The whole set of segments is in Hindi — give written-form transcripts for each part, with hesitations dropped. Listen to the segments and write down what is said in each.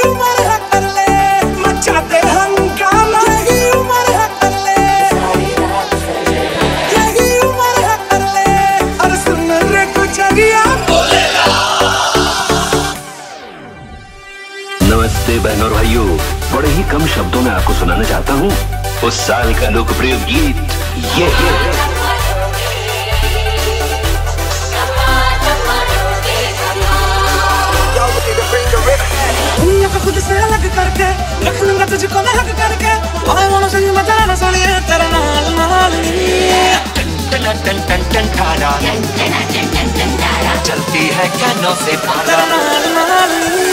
उम्र है कर ले मचाते हंगामा, यही उम्र है कर ले, यही उम्र है कर ले। अरे सुन रे गुजरिया नमस्ते बहनों और भाइयों, बड़े ही कम शब्दों में आपको सुनाना चाहता हूँ उस साल का लोकप्रिय गीत ये दुनिया को खुद से अलग करके रख लूंगा तुझको मैं हक करके। I wanna see you मचाना सोनिए तेरे नाल नाल टन टन टन टन ठाड़ा चलती है कानों से तेरे नाल नाल।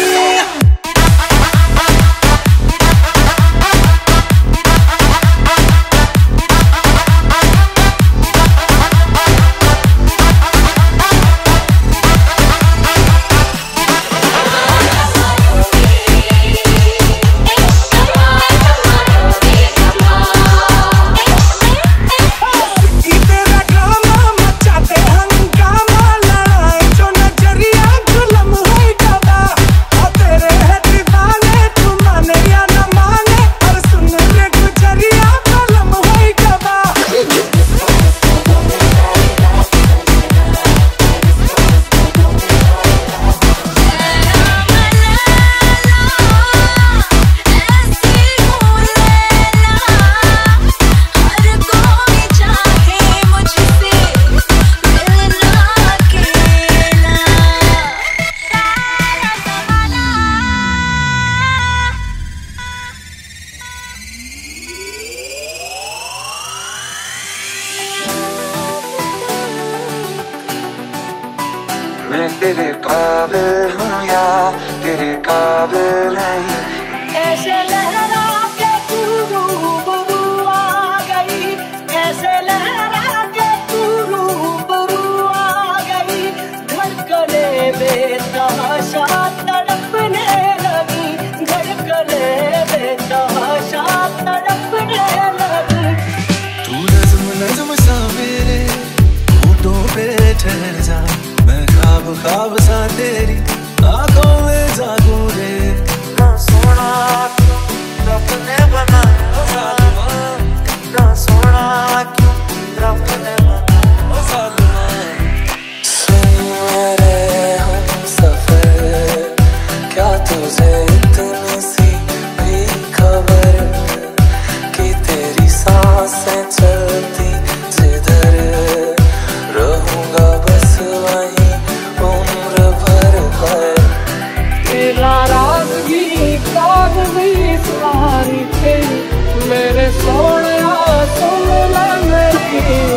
मैं तेरे काबिल हूँ या तेरे काबिल नहीं। ऐसे लहरा के तू रूबरू आ गई, ऐसे लहरा के तू रूबरू आ गई। धड़कने बेतहाशा तड़पने लगी, धड़कने बेतहाशा तड़पने लगी। तू नज़्म नज़्म सा मेरे होठों पे ठहर जा, मैं ख्वाब ख्वाब सा तेरी आंखों में जागूं रे। ना सोना क्यों रब ने बनाया, ना सोना क्यों रब ने बनाया सालमा। सुन मेरे हम सफर, क्या तुझे इतनी सी भी खबर कि तेरी सांसें चलती जिधर रहूंगा बस वहीं उम्र भर है। तेरा राज भी काग भी सारी तेरी, मेरे सोने सुन ले मेरी।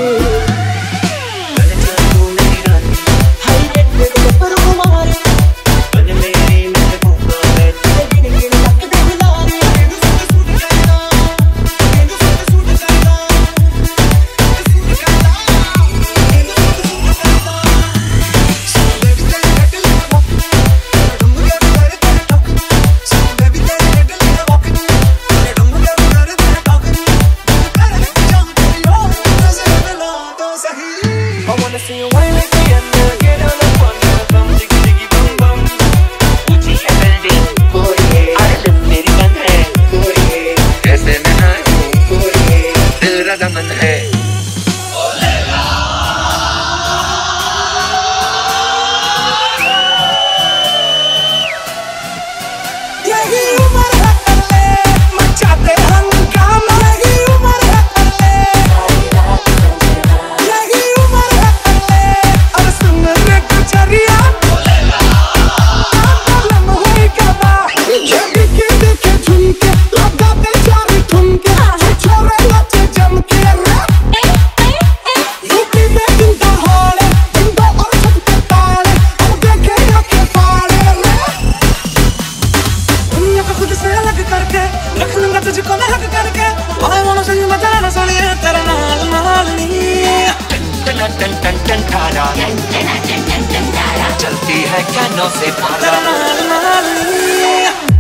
See you wine like the end, get on the fun, bum jiggy jiggy bum bum. ऊंची है बिल्डिंग कोई आर्शिप मेरी बंद है कोई, कैसे मैं आऊं कोई दिल रजामंद है। यही उम्र है कर ले मचाते हंगामा, यही उम्र है कर ले, यही उम्र है कर ले। अरे सुन रे गुजरिया कलम हुई कबा, ये दिखे दिखे झुमके लगाते चारी ठुमके, छोरे नाचे जम के रे। यूपी में दिन दहाड़े बिंदो और छत पे ताड़े, अब देखे आंखें फाड़े रे। दुनिया को खुद से अलग करके रख लूंगा तुझको मैं हक करके। I wanna see you मचाना सोनिए तेरे नाल नाल टन टन टन टन ठाड़ा चलती है कानों से तेरे नाल नाल।